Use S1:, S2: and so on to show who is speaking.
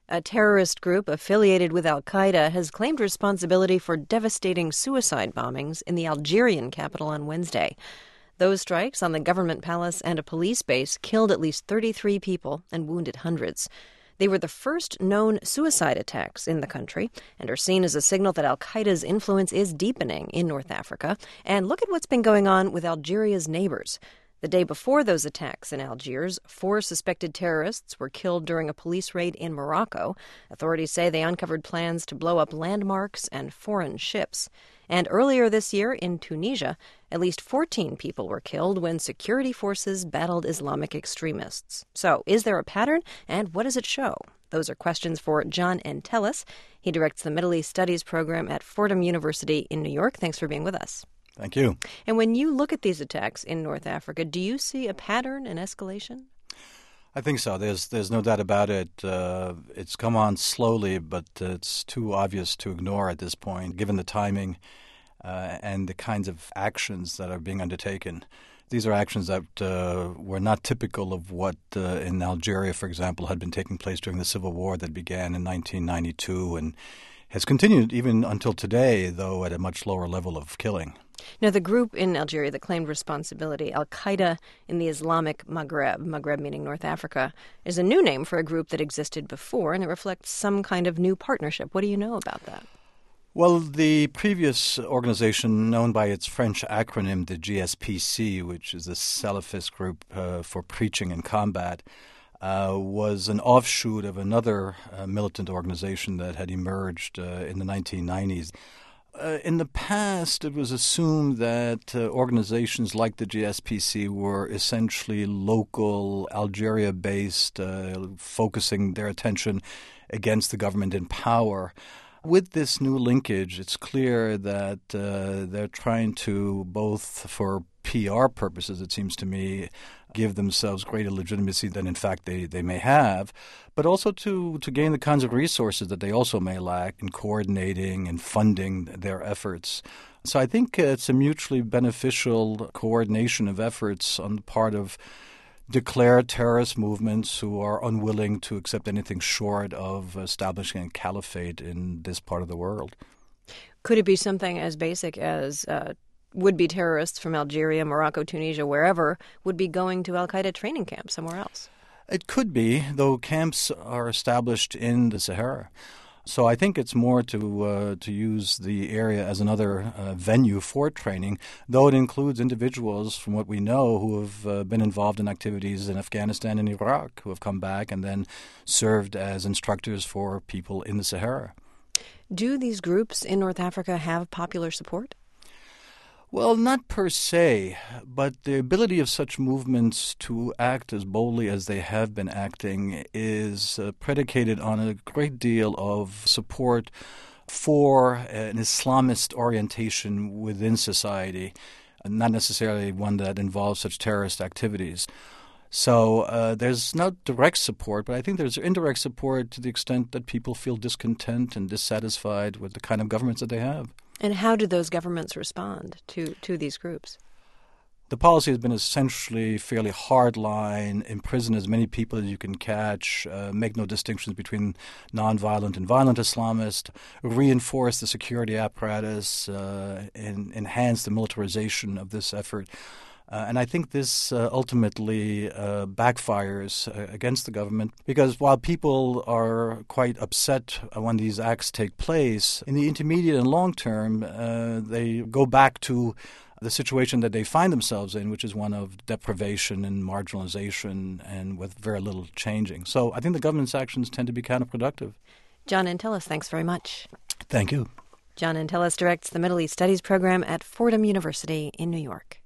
S1: A terrorist group affiliated with al-Qaeda has claimed responsibility for devastating suicide bombings in the Algerian capital on Wednesday. Those strikes on the government palace and a police base killed at least 33 people and wounded hundreds. They were the first known suicide attacks in the country and are seen as a signal that al-Qaeda's influence is deepening in North Africa. And look at what's been going on with Algeria's neighbors. The day before those attacks in Algiers, 4 suspected terrorists were killed during a police raid in Morocco. Authorities say they uncovered plans to blow up landmarks and foreign ships. And earlier this year in Tunisia, at least 14 people were killed when security forces battled Islamic extremists. So, is there a pattern, and what does it show? Those are questions for John Entelis. He directs the Middle East Studies program at Fordham University in New York. Thanks for being with us.
S2: Thank you.
S1: And when you look at these attacks in North Africa, do you see a pattern, an escalation?
S2: I think so. There's no doubt about it. It's come on slowly, but it's too obvious to ignore at this point, given the timing and the kinds of actions that are being undertaken. These are actions that were not typical of what in Algeria, for example, had been taking place during the civil war that began in 1992 and has continued even until today, though at a much lower level of killing.
S1: Now, the group in Algeria that claimed responsibility, al-Qaeda in the Islamic Maghreb meaning North Africa, is a new name for a group that existed before, and it reflects some kind of new partnership. What do you know about that?
S2: Well, the previous organization, known by its French acronym, the GSPC, which is a Salafist group for preaching and combat, was an offshoot of another militant organization that had emerged in the 1990s. In the past, it was assumed that organizations like the GSPC were essentially local, Algeria-based, focusing their attention against the government in power. With this new linkage, it's clear that they're trying to, both for PR purposes, it seems to me, give themselves greater legitimacy than in fact they may have, but also to gain the kinds of resources that they also may lack in coordinating and funding their efforts. So I think it's a mutually beneficial coordination of efforts on the part of declared terrorist movements who are unwilling to accept anything short of establishing a caliphate in this part of the world.
S1: Could it be something as basic as would-be terrorists from Algeria, Morocco, Tunisia, wherever, would be going to al-Qaeda training camps somewhere else?
S2: It could be, though camps are established in the Sahara. So I think it's more to use the area as another venue for training, though it includes individuals, from what we know, who have been involved in activities in Afghanistan and Iraq, who have come back and then served as instructors for people in the Sahara.
S1: Do these groups in North Africa have popular support?
S2: Well, not per se, but the ability of such movements to act as boldly as they have been acting is predicated on a great deal of support for an Islamist orientation within society, not necessarily one that involves such terrorist activities. So there's not direct support, but I think there's indirect support to the extent that people feel discontent and dissatisfied with the kind of governments that they have.
S1: And how do those governments respond to these groups?
S2: The policy has been essentially fairly hardline, imprison as many people as you can catch, make no distinctions between nonviolent and violent Islamists, reinforce the security apparatus, and enhance the militarization of this effort. And I think this ultimately backfires against the government because while people are quite upset when these acts take place, in the intermediate and long term, they go back to the situation that they find themselves in, which is one of deprivation and marginalization and with very little changing. So I think the government's actions tend to be counterproductive.
S1: John Entelis, thanks very much.
S2: Thank you.
S1: John Entelis directs the Middle East Studies program at Fordham University in New York.